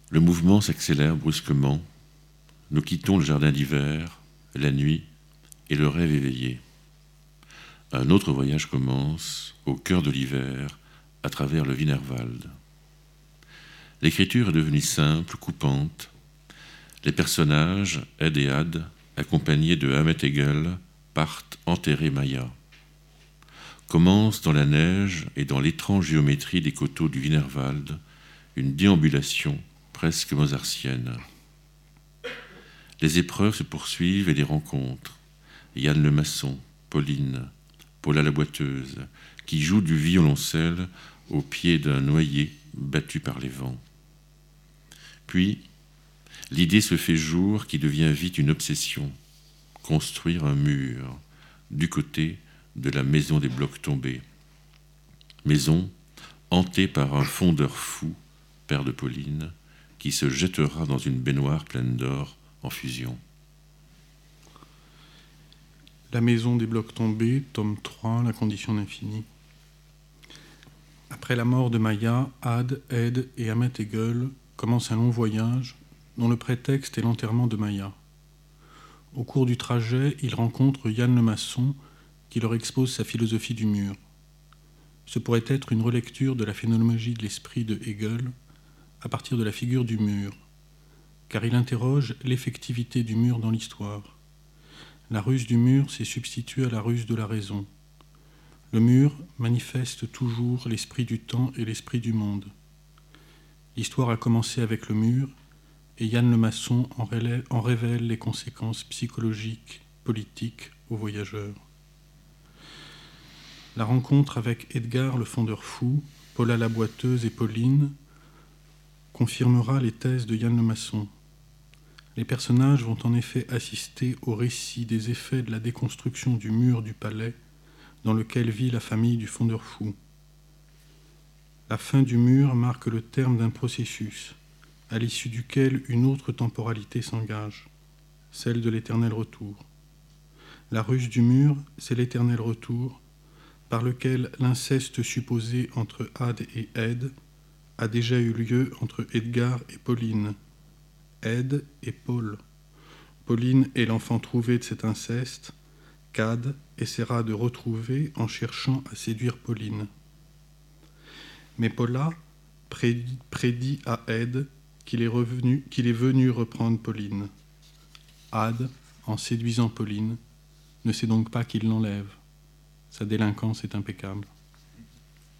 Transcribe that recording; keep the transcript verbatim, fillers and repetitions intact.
Le mouvement s'accélère brusquement. Nous quittons le jardin d'hiver, la nuit et le rêve éveillé. Un autre voyage commence, au cœur de l'hiver, à travers le Wienerwald. L'écriture est devenue simple, coupante. Les personnages, Ed et Ad, accompagnés de Hammet Hegel, partent enterrer Maya. Commence dans la neige et dans l'étrange géométrie des coteaux du Wienerwald une déambulation presque mozartienne. Les épreuves se poursuivent et les rencontres. Yann le maçon, Pauline, Paula la boiteuse, qui joue du violoncelle au pied d'un noyer battu par les vents. Puis, l'idée se fait jour qui devient vite une obsession. Construire un mur du côté de la maison des blocs tombés. Maison hantée par un fondeur fou, père de Pauline, qui se jettera dans une baignoire pleine d'or en fusion. La maison des blocs tombés, tome trois, la condition d'infini. Après la mort de Maya, Ad, Ed et Hammet Hegel commencent un long voyage dont le prétexte est l'enterrement de Maya. Au cours du trajet, ils rencontrent Yann le maçon qui leur expose sa philosophie du mur. Ce pourrait être une relecture de la phénoménologie de l'esprit de Hegel à partir de la figure du mur, car il interroge l'effectivité du mur dans l'histoire. La ruse du mur s'est substituée à la ruse de la raison. Le mur manifeste toujours l'esprit du temps et l'esprit du monde. L'histoire a commencé avec le mur, et Yann le maçon en, relève, en révèle les conséquences psychologiques, politiques aux voyageurs. La rencontre avec Edgar le fondeur fou, Paula la boiteuse et Pauline confirmera les thèses de Yann le maçon. Les personnages vont en effet assister au récit des effets de la déconstruction du mur du palais dans lequel vit la famille du fondeur fou. La fin du mur marque le terme d'un processus, à l'issue duquel une autre temporalité s'engage, celle de l'éternel retour. La ruse du mur, c'est l'éternel retour, par lequel l'inceste supposé entre Ad et Ed a déjà eu lieu entre Edgar et Pauline, Ed et Paul. Pauline est l'enfant trouvé de cet inceste qu'Ad essaiera de retrouver en cherchant à séduire Pauline. Mais Paula prédit, prédit à Ed qu'il est, revenu, qu'il est venu reprendre Pauline. Ad, en séduisant Pauline, ne sait donc pas qu'il l'enlève. Sa délinquance est impeccable.